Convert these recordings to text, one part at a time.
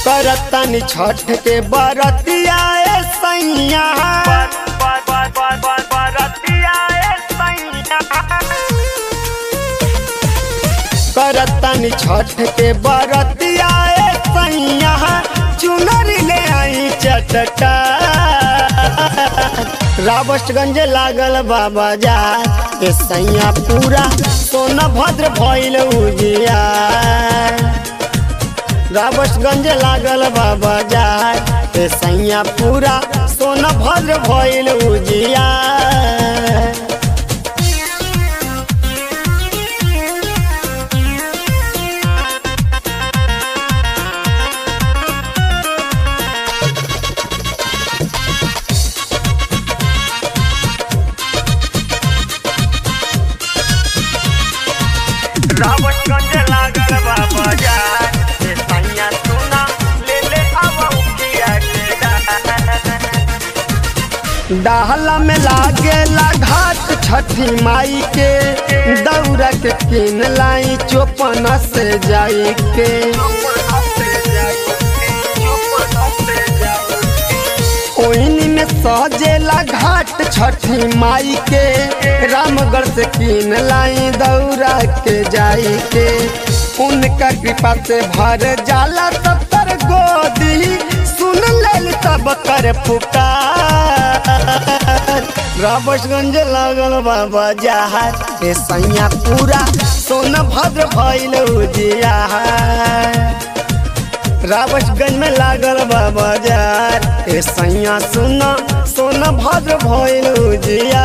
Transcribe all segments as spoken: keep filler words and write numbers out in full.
करतन छठ के बरतिया ए सैया करतन छठ के बरतिया ए सैया चुनर ले आई चटटा रावस्टगंज लागल बाबा जा ए सैया पूरा सोनभद्र भइल उजिया रावस्टगंज लागल बाबा जा ए सैया पूरा सोनभद्र भइल उजिया रावस्टगंज लागल बाबा जा ए सैया सुना ले ले आवा उखिया के डाहला में लागेला घाट छठी माई के दौरा के किन लाई चौपन से जाई के ओइनी में सजेला घाट छठी माई के रामगढ़ से किन लाई दौरा के जाई के उनका कृपा से भर जाला सत्तर गोदी सुन ले तब कर पुकार रावस्टगंज लागल बाबा जहार ए सैया पूरा सोनभद्र भइल उजिया रावस्टगंज में लागल बाबा जार ए सैया सुना सोनभद्र भइल उजिया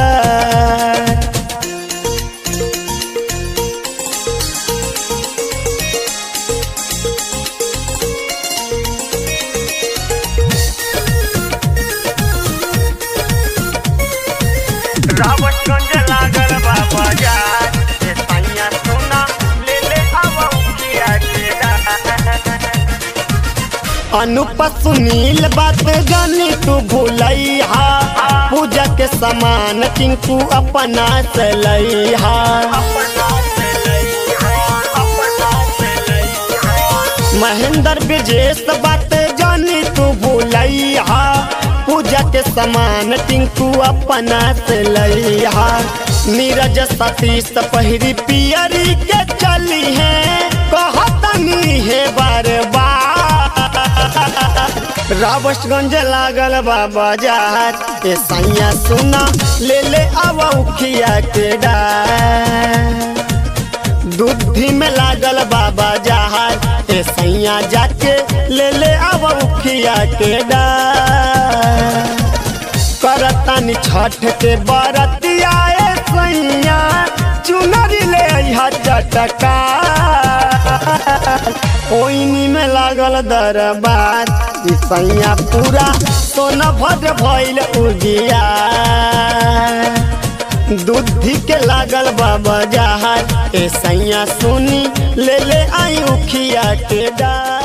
रावस्टगंज लागल बाबा जार ए सैया सुना ले ले आवा उखिया के अनुप सुनील बात जानी तू भूलैहा पूजा के समान टिंकू अपना से लैहा महेंद्र ब्रजेश बात जानी तू भूलैहा पूजा के समान टिंकू अपना से लैहा नीरज सतीश पहिरी पियरी के चली है कहतनी है बार बार रावस्टगंज लागल बाबा जार ए सैया सुना ले ले आवा उखिया के डार दूधी में लागल बाबा जहार ए सैया जाके ले ले आवा उखिया के डार करतन छठ के बरतिया ए सैया चुनरी ले अइहा चटका ओइनी में लागल दरबार ई सैया पूरा सोनभद्र भइल उजिया दूधी के लागल बाबा जहार ए सैया सुनी ले ले आई उखिया के डार।